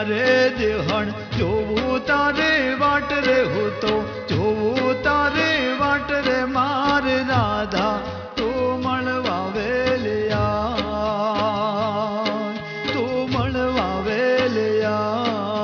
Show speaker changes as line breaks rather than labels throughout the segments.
કિનારે દેહણ જોવું તારે વાટ રે હું તો જોવું તારે વાટ રે માર રાધા તું મળવા વેલ્યા તું મળવા વેલ્યા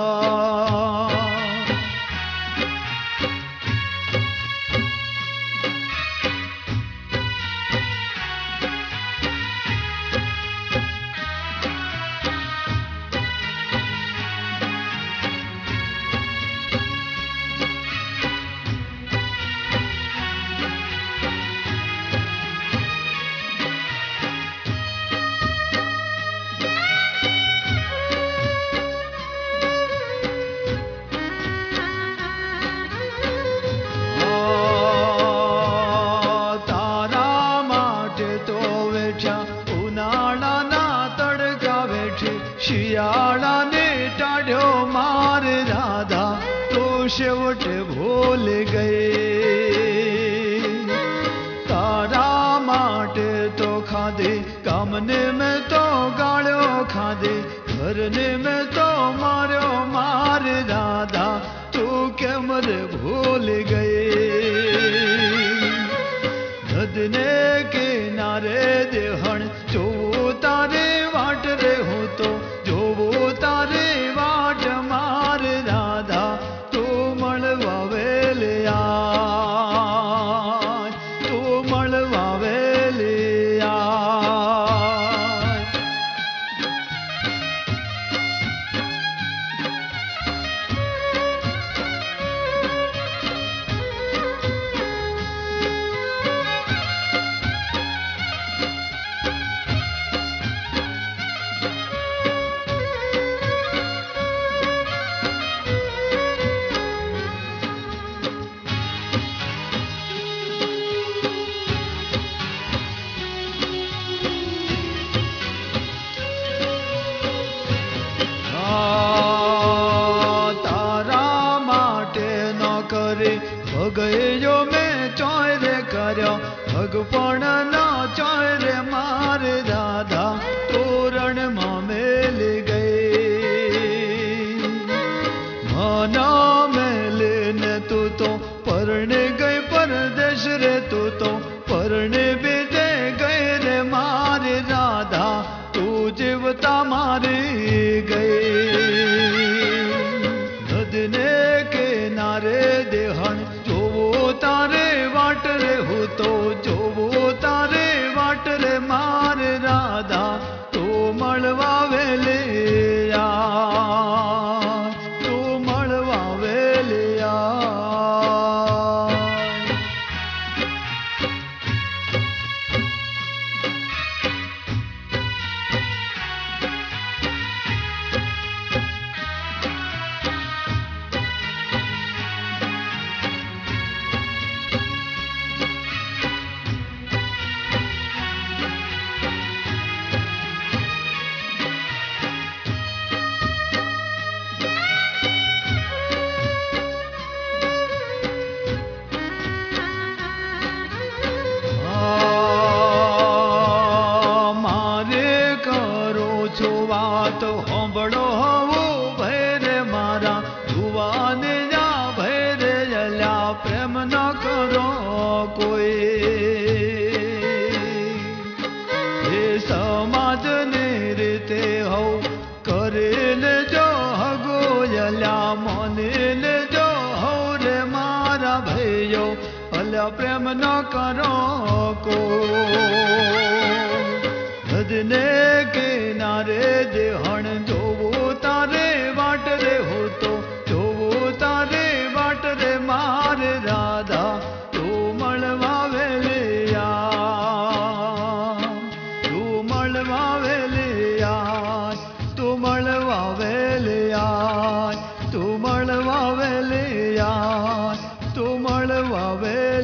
શિયાળાને ટાઢ્યો માર રાધા તો છેવટે ભૂલ ગઈ તારા માટે તો ખાધે કામને મેં તો ગાળ્યો ખાધે ઘરને મેં તો માર્યો માર રાધા તું કેમ રે ભૂલ ગઈ નદને કિનારે દેહણ જોવું તારે વાટ રે હું તો જોવું તારે વાટ માર રાધા તું મળવા વેલ્યા તું મળવા વેલ્યા ભગયો મેં ચોરે કર્યો ભગપણ ના ચોરે માર રાધા તોરણમાં મેલી ગઈ મન મેલીને તું તો પરણે ગઈ પરદેશ રે તું તો પરણે બીજે ગઈ રે માર રાધા તું જીવતા મારી ગઈ નદને કિનારે દેહણ તારે વાટ રે હું તો જોવું તારે વાટ રે માર રાધા તું મળવા વેલ્યા તું મળવા વેલ્યા વાત હોંભળો હોવું ભૈરે મારા જુવાને જા ભૈરે અલ્યા પ્રેમ ન કરો કોઈ એ સમાજની રીતે હોવ કરી લેજો હગો અલ્યા માની લેજો હોવ રે મારા ભાઈઓ અલ્યા પ્રેમ ન કરો નદને કિનારે દેહણ જોવું તારે વાટ રે હું તો જોવું તારે વાટ રે માર રાધા તું મળવા વેલ્યા તું મળવા વેલ્યા તું મળવા વેલ્યા તું મળવા વેલ્યા તું મળવા વેલ્યા